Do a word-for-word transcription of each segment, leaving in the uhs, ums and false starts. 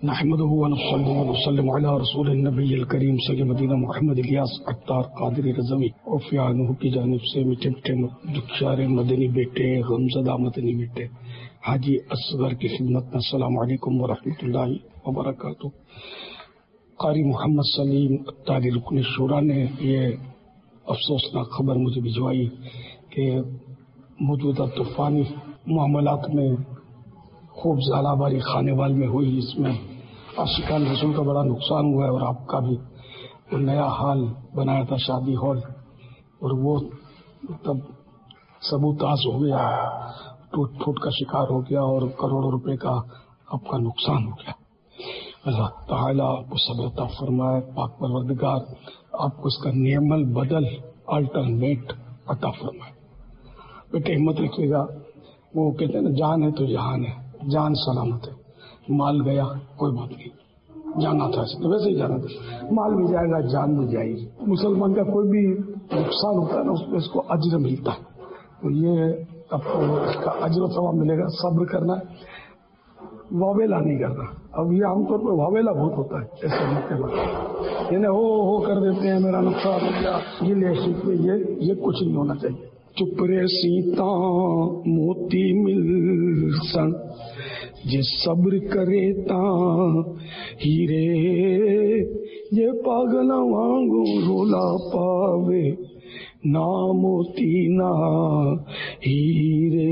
نحمده ونصلي ونسلم على رسول النبی الکریم سید مدینہ محمد الیاس عطار قادری رضوی اور فیانہ کی جانب سے میٹھے میٹھے دکشار مدنی بیٹے غمزدہ مدنی بیٹے حاجی اصغر کی خدمت میں السلام علیکم ورحمۃ اللہ وبرکاتہ۔ قاری محمد سلیم عطاری رکن شورا نے یہ افسوسناک خبر مجھے بھجوائی کہ موجودہ طوفانی معاملات میں خوب زالہ باری خانے وال میں ہوئی، اس میں عاشقان رسول کا بڑا نقصان ہوا ہے اور آپ کا بھی وہ نیا حال بنایا تھا شادی ہال اور وہ تب سبوتاز ہو گیا، ٹوٹ پھوٹ کا شکار ہو گیا اور کروڑوں روپے کا آپ کا نقصان ہو گیا۔ اللہ تعالیٰ آپ کو صبر عطا فرمائے، پاک پروردگار آپ کو اس کا نعم البدل الٹرنیٹ عطا فرمائے۔ بیٹے ہمت رکھیے گا، وہ کہتے ہیں نا جان ہے تو جہان ہے، جان سلامت ہے، مال گیا کوئی بات نہیں، جانا تھا تو ویسے ہی جانا تھا، مال بھی جائے گا جان بھی جائے گی۔ مسلمان کا کوئی بھی نقصان ہوتا ہے نا اس پہ اس کو اجر ملتا ہے، تو یہ آپ کو اس کا اجر و ثواب ملے گا۔ صبر کرنا ہے، واویلا نہیں کرنا۔ اب یہ عام طور پہ واویلا بہت ہوتا ہے ایسے موقع پر، یعنی ہو ہو کر دیتے ہیں میرا نقصان ہو گیا، یہ لے شک میں یہ یہ کچھ نہیں ہونا چاہیے۔ چپ رے سیتا موتی مل سن جے صبر کرے تا ہیرے، یہ پاگل وانگو رولا پاوے نا موتی نا ہیرے۔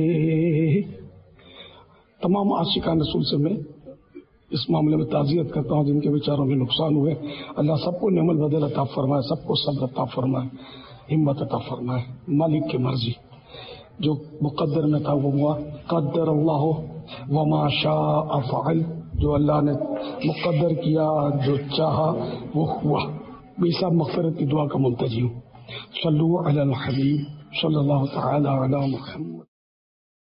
تمام عاشقان رسول سے میں اس معاملے میں تعزیت کرتا ہوں جن کے بیچاروں میں نقصان ہوئے۔ اللہ سب کو نعم البدل عطا فرمائے، سب کو صبر عطا فرمائے، ہمت عطا فرمائے۔ مالک کی مرضی جو مقدر میں تھا وہ ہوا، قدر اللہ وما شاء فعل، جو اللہ نے مقدر کیا جو چاہا وہ ہوا۔ میں سب مغفرت کی دعا کا منتظر ہوں۔ صلو علی الحبیب صلی اللہ تعالی علی محمد۔